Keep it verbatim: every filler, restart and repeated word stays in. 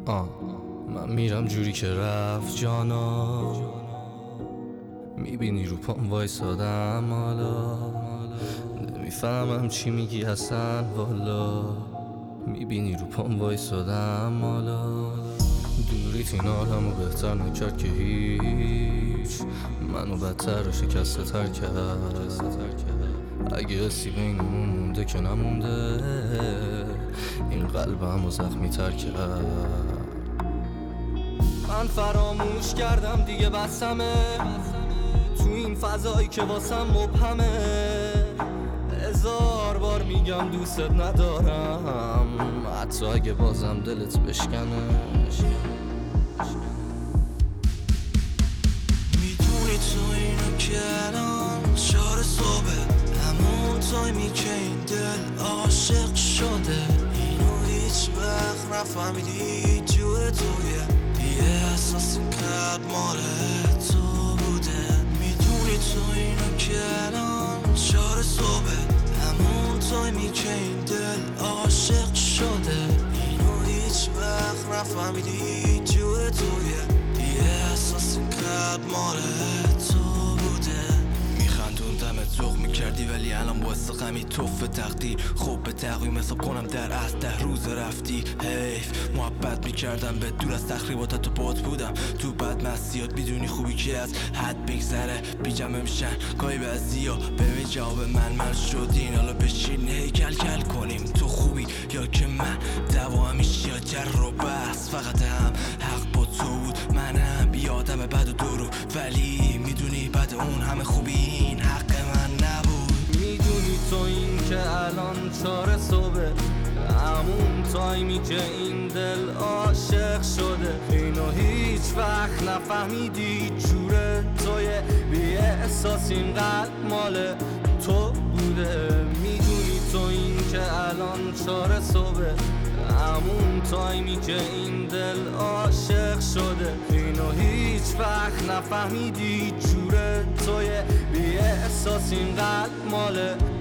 آه من میرم جوری که رفت جانا، میبینی رو پام وایسادم حالا، نمیفهمم چی میگی اصلا والا، میبینی رو پام وایسادم حالا، دوریت این عالمو بهتر نکرد که هیچ، منو بدتر و شکسته تر کرد. اگه حسی بینمون مونده که نمونده، این قلبمو زخمی تر کرد. من فراموش کردم دیگه بسمه، تو این فضایی که واسم مبهمه، هزار بار میگم دوست ندارم، حتی اگه بازم دلت بشکنه. میدونی تو اینو که الان چهار صبح، همون تایمی که این دل عاشق شده، اینو هیچ وقت نفهمیدی جوه تویه، یه احساس کرد مال تو بوده. میدونی تو اینو که الان چهار صبح، همون تایمی که این دل عاشق شده، اینو هیچ وقت نفهمیدی جوه تویه، یه احساس کرد مال تو بوده. میخندوندم ذوق میکردی ولی الان باعث غمی توف تقدیر، خوب به تقویم حساب کنم در از ده روز رفتی. حیف محبت میکردم به دور از تخریبات تو بات بودم، تو بد مسیات میدونی خوبی که از حد بگذره بی جمع میشن گاهی بعضیا. ببین جواب من من شدین، حالا بشین هیکل کل کنیم، تو خوبی یا که من، دوا همیشه یا جر و بحث، فقط هم حق با تو بود، منم بی آدم بد و درو، ولی میدونی بعد اون همه خوبی این حق من نبود. میدونی تو این که الان چهار صبح، همون تایمی که این دل عاشق شده، اینو هیچ وقت نفهمیدی جوره توی، بی احساس این قلب مال تو بوده. میدونی تو این که الان چهار صبح، همون تایمی که این دل عاشق شده، اینو هیچ وقت نفهمیدی جوره توی، بی احساس این قلب مال